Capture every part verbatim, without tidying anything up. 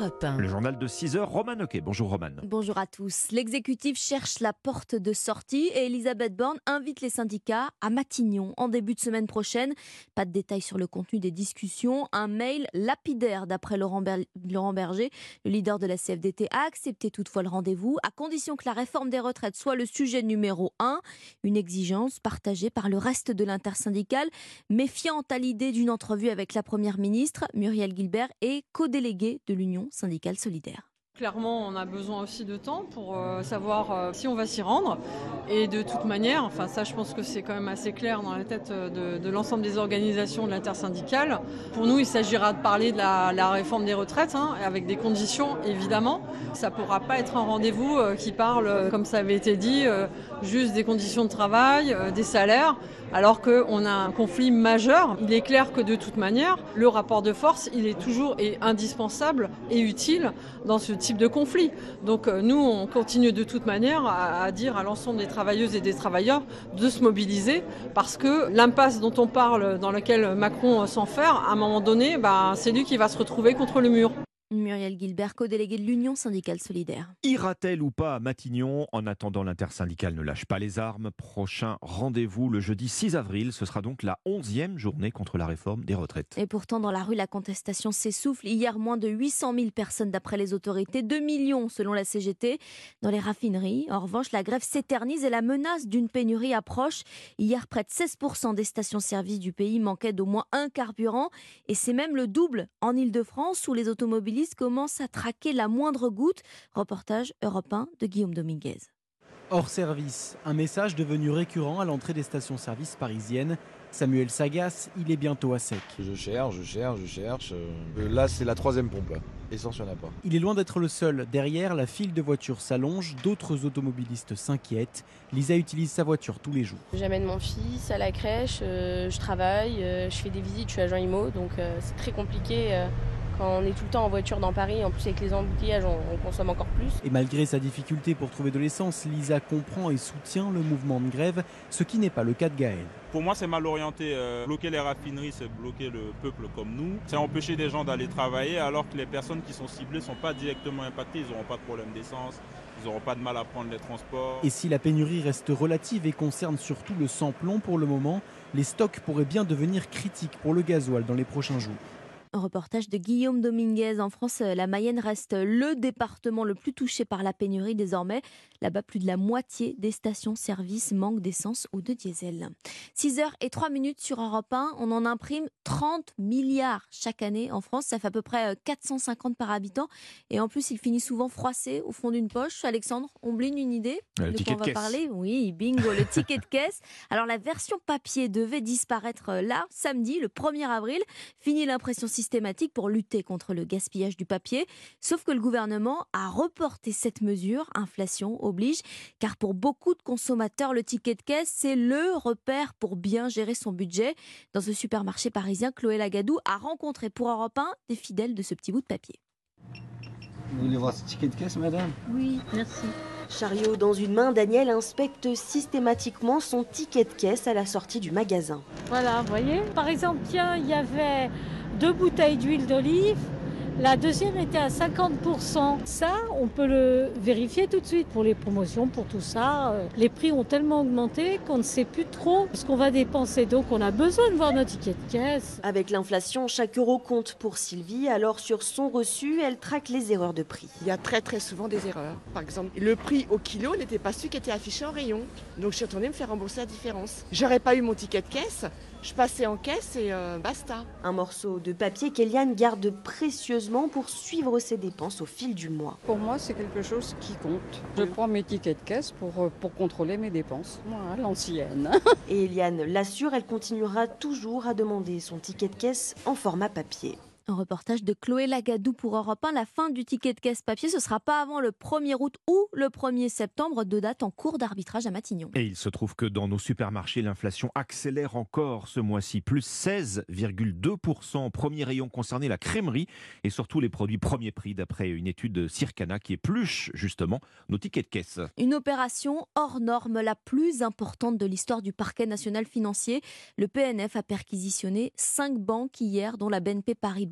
Europe un. Le journal de six heures, Roman Oquet. Bonjour Roman. Bonjour à tous. L'exécutif cherche la porte de sortie et Elisabeth Borne invite les syndicats à Matignon en début de semaine prochaine. Pas de détails sur le contenu des discussions. Un mail lapidaire d'après Laurent, Ber- Laurent Berger. Le leader de la C F D T a accepté toutefois le rendez-vous à condition que la réforme des retraites soit le sujet numéro un. Une exigence partagée par le reste de l'intersyndicale, méfiante à l'idée d'une entrevue avec la première ministre. Muriel Guilbert est co-déléguée de l'Union syndicale solidaire. Clairement, on a besoin aussi de temps pour euh, savoir euh, si on va s'y rendre. Et de toute manière, enfin ça je pense que c'est quand même assez clair dans la tête de, de l'ensemble des organisations de l'intersyndicale. Pour nous, il s'agira de parler de la, la réforme des retraites, hein, avec des conditions évidemment. Ça ne pourra pas être un rendez-vous euh, qui parle, euh, comme ça avait été dit, euh, juste des conditions de travail, euh, des salaires, alors qu'on a un conflit majeur. Il est clair que de toute manière, le rapport de force, il est toujours et indispensable et utile dans ce type de conflit. Donc euh, nous, on continue de toute manière à, à dire à l'ensemble des travailleuses et des travailleurs de se mobiliser parce que l'impasse dont on parle, dans laquelle Macron s'enferme, à un moment donné, bah, c'est lui qui va se retrouver contre le mur. Muriel Guilbert, co-déléguée de l'Union syndicale solidaire. Ira-t-elle ou pas à Matignon? En attendant, l'intersyndicale ne lâche pas les armes. Prochain rendez-vous le jeudi six avril. Ce sera donc la onzième journée contre la réforme des retraites. Et pourtant, dans la rue, la contestation s'essouffle. Hier, moins de huit cent mille personnes d'après les autorités, deux millions selon la C G T. Dans les raffineries, en revanche, la grève s'éternise et la menace d'une pénurie approche. Hier, près de seize pour cent des stations-service du pays manquaient d'au moins un carburant. Et c'est même le double en Ile-de-France où les automobilistes commence à traquer la moindre goutte. Reportage Europe un de Guillaume Dominguez. Hors service, un message devenu récurrent à l'entrée des stations-service parisiennes. Samuel s'agace, il est bientôt à sec. Je cherche, je cherche, je cherche. Là, c'est la troisième pompe. Là. Essence, il n'y en a pas. Il est loin d'être le seul. Derrière, la file de voitures s'allonge. D'autres automobilistes s'inquiètent. Lisa utilise sa voiture tous les jours. J'amène mon fils à la crèche, euh, je travaille, euh, je fais des visites, je suis agent I M O. Donc euh, c'est très compliqué. Euh, Quand on est tout le temps en voiture dans Paris, en plus avec les embouteillages, on, on consomme encore plus. Et malgré sa difficulté pour trouver de l'essence, Lisa comprend et soutient le mouvement de grève, ce qui n'est pas le cas de Gaël. Pour moi, c'est mal orienté. Euh, bloquer les raffineries, c'est bloquer le peuple comme nous. C'est empêcher des gens d'aller travailler alors que les personnes qui sont ciblées ne sont pas directement impactées. Ils n'auront pas de problème d'essence, ils n'auront pas de mal à prendre les transports. Et si la pénurie reste relative et concerne surtout le sans-plomb pour le moment, les stocks pourraient bien devenir critiques pour le gasoil dans les prochains jours. Un reportage de Guillaume Dominguez. En France, la Mayenne reste le département le plus touché par la pénurie désormais. Là-bas, plus de la moitié des stations-service manquent d'essence ou de diesel. six heures et trois minutes sur Europe un. On en imprime trente milliards chaque année en France. Ça fait à peu près quatre cent cinquante par habitant. Et en plus, il finit souvent froissé au fond d'une poche. Alexandre, Omblin, une idée Le de ticket quoi on de va caisse. parler? Oui, bingo, le ticket de caisse. Alors, la version papier devait disparaître là, samedi, le premier avril. Fini l'impression systématique pour lutter contre le gaspillage du papier. Sauf que le gouvernement a reporté cette mesure, inflation oblige, car pour beaucoup de consommateurs, le ticket de caisse, c'est le repère pour bien gérer son budget. Dans ce supermarché parisien, Chloé Lagadou a rencontré pour Europe un des fidèles de ce petit bout de papier. Vous voulez voir ce ticket de caisse, madame? Oui, merci. Chariot dans une main, Daniel inspecte systématiquement son ticket de caisse à la sortie du magasin. Voilà, vous voyez. Par exemple, tiens, il y avait deux bouteilles d'huile d'olive. La deuxième était à cinquante pour cent. Ça, on peut le vérifier tout de suite pour les promotions, pour tout ça. Les prix ont tellement augmenté qu'on ne sait plus trop ce qu'on va dépenser. Donc, on a besoin de voir notre ticket de caisse. Avec l'inflation, chaque euro compte pour Sylvie. Alors, sur son reçu, elle traque les erreurs de prix. Il y a très très souvent des erreurs. Par exemple, le prix au kilo n'était pas celui qui était affiché en rayon. Donc, je suis retournée me faire rembourser la différence. J'aurais pas eu mon ticket de caisse. Je passais en caisse et euh, basta. Un morceau de papier qu'Eliane garde précieusement pour suivre ses dépenses au fil du mois. Pour moi, c'est quelque chose qui compte. Je prends mes tickets de caisse pour, pour contrôler mes dépenses. Moi, l'ancienne. Et Eliane l'assure, elle continuera toujours à demander son ticket de caisse en format papier. Un reportage de Chloé Lagadou pour Europe un. La fin du ticket de caisse papier, ce ne sera pas avant le premier août ou le premier septembre, deux dates en cours d'arbitrage à Matignon. Et il se trouve que dans nos supermarchés, l'inflation accélère encore ce mois-ci, plus seize virgule deux pour cent. Premier rayon concerné, la crèmerie et surtout les produits premier prix, d'après une étude de Circana qui épluche justement nos tickets de caisse. Une opération hors norme, la plus importante de l'histoire du parquet national financier. Le P N F a perquisitionné cinq banques hier, dont la B N P Paribas.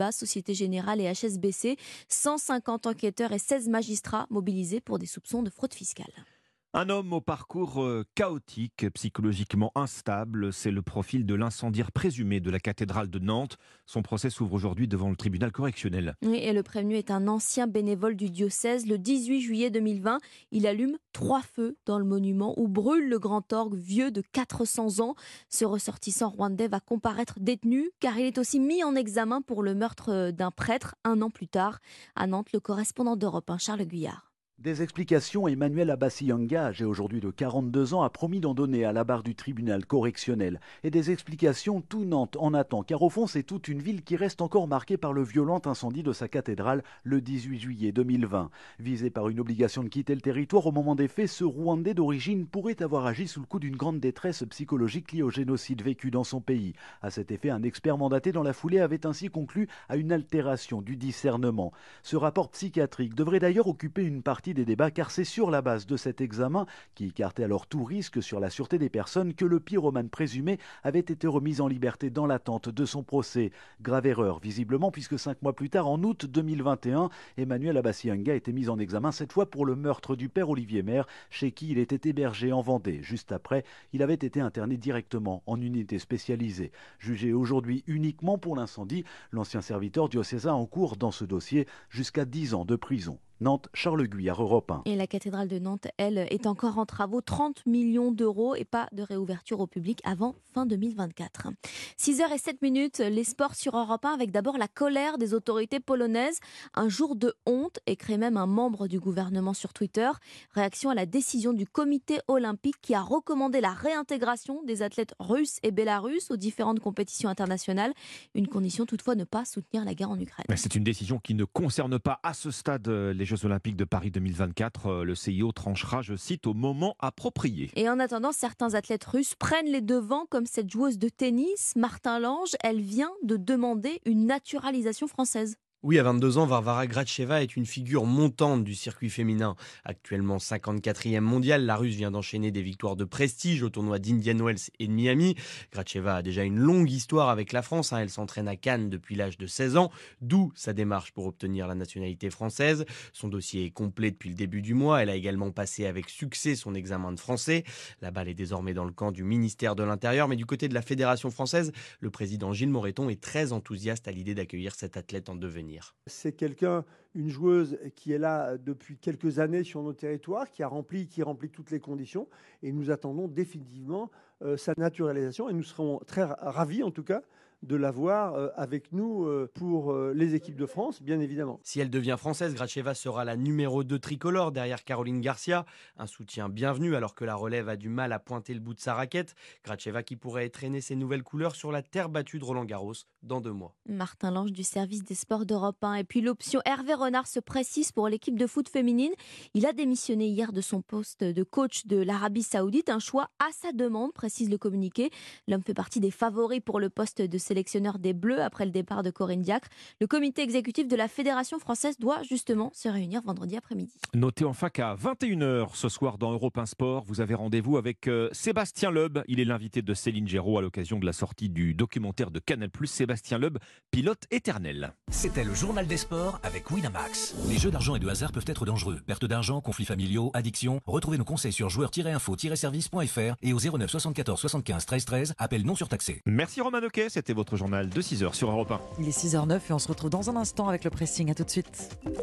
Paribas, Société Générale et H S B C. cent cinquante enquêteurs et seize magistrats mobilisés pour des soupçons de fraude fiscale. Un homme au parcours chaotique, psychologiquement instable, c'est le profil de l'incendiaire présumé de la cathédrale de Nantes. Son procès s'ouvre aujourd'hui devant le tribunal correctionnel. Oui, et le prévenu est un ancien bénévole du diocèse. Le dix-huit juillet deux mille vingt, il allume trois feux dans le monument où brûle le grand orgue vieux de quatre cents ans. Ce ressortissant rwandais va comparaître détenu car il est aussi mis en examen pour le meurtre d'un prêtre un an plus tard. À Nantes, le correspondant d'Europe un, Charles Guyard. Des explications, Emmanuel Abassi-Yanga, âgé aujourd'hui de quarante-deux ans, a promis d'en donner à la barre du tribunal correctionnel. Et des explications, tout Nantes en attend, car au fond c'est toute une ville qui reste encore marquée par le violent incendie de sa cathédrale le dix-huit juillet deux mille vingt. Visé par une obligation de quitter le territoire au moment des faits, ce Rwandais d'origine pourrait avoir agi sous le coup d'une grande détresse psychologique liée au génocide vécu dans son pays. À cet effet, un expert mandaté dans la foulée avait ainsi conclu à une altération du discernement. Ce rapport psychiatrique devrait d'ailleurs occuper une partie des débats car c'est sur la base de cet examen, qui écartait alors tout risque sur la sûreté des personnes, que le pyromane présumé avait été remis en liberté dans l'attente de son procès. Grave erreur visiblement puisque cinq mois plus tard, en août deux mille vingt et un, Emmanuel Abassi-Yanga était mis en examen cette fois pour le meurtre du père Olivier Maire chez qui il était hébergé en Vendée. Juste après, il avait été interné directement en unité spécialisée. Jugé aujourd'hui uniquement pour l'incendie, l'ancien serviteur diocésain encourt dans ce dossier jusqu'à dix ans de prison. Nantes, Charles Guyard, Europe un. Et la cathédrale de Nantes, elle, est encore en travaux, trente millions d'euros et pas de réouverture au public avant fin deux mille vingt-quatre. six heures zéro sept minutes, les sports sur Europe un avec d'abord la colère des autorités polonaises. Un jour de honte, écrit même un membre du gouvernement sur Twitter. Réaction à la décision du comité olympique qui a recommandé la réintégration des athlètes russes et bélarusses aux différentes compétitions internationales. Une condition toutefois, ne pas soutenir la guerre en Ukraine. C'est une décision qui ne concerne pas à ce stade les Jeux Olympiques de Paris deux mille vingt-quatre. Le C I O tranchera, je cite, au moment approprié. Et en attendant, certains athlètes russes prennent les devants, comme cette joueuse de tennis, Martin Lange. Elle vient de demander une naturalisation française. Oui, à vingt-deux ans, Varvara Gracheva est une figure montante du circuit féminin. Actuellement cinquante-quatrième mondiale, la Russe vient d'enchaîner des victoires de prestige au tournoi d'Indian Wells et de Miami. Gracheva a déjà une longue histoire avec la France. Elle s'entraîne à Cannes depuis l'âge de seize ans, d'où sa démarche pour obtenir la nationalité française. Son dossier est complet depuis le début du mois. Elle a également passé avec succès son examen de français. La balle est désormais dans le camp du ministère de l'Intérieur. Mais du côté de la Fédération française, le président Gilles Moreton est très enthousiaste à l'idée d'accueillir cette athlète en devenir. C'est quelqu'un, une joueuse qui est là depuis quelques années sur nos territoires, qui a rempli, qui remplit toutes les conditions, et nous attendons définitivement euh, sa naturalisation, et nous serons très ravis en tout cas de l'avoir euh, avec nous euh, pour euh, les équipes de France, bien évidemment. Si elle devient française, Gracheva sera la numéro deux tricolore derrière Caroline Garcia. Un soutien bienvenu alors que la relève a du mal à pointer le bout de sa raquette. Gracheva qui pourrait traîner ses nouvelles couleurs sur la terre battue de Roland-Garros dans deux mois. Martin Lange du service des sports d'Europe un. Et puis l'option Hervé Renard se précise pour l'équipe de foot féminine. Il a démissionné hier de son poste de coach de l'Arabie Saoudite. Un choix à sa demande, précise le communiqué. L'homme fait partie des favoris pour le poste de sélectionneur des Bleus après le départ de Corinne Diacre. Le comité exécutif de la Fédération française doit justement se réunir vendredi après-midi. Notez enfin qu'à vingt et une heures ce soir dans Europe un Sport, vous avez rendez-vous avec euh, Sébastien Loeb. Il est l'invité de Céline Géraud à l'occasion de la sortie du documentaire de Canal plus, Sébastien Loeb, pilote éternel. C'était le journal des sports avec Winamax. Les jeux d'argent et de hasard peuvent être dangereux. Perte d'argent, conflits familiaux, addiction. Retrouvez nos conseils sur joueurs tiret info tiret service point f r et au zéro neuf soixante-quatorze soixante-quinze treize treize. Appel non surtaxé. Merci Romain Noquet, c'était votre journal de six heures sur Europe un. Il est six heures zéro neuf et on se retrouve dans un instant avec le pressing. À tout de suite.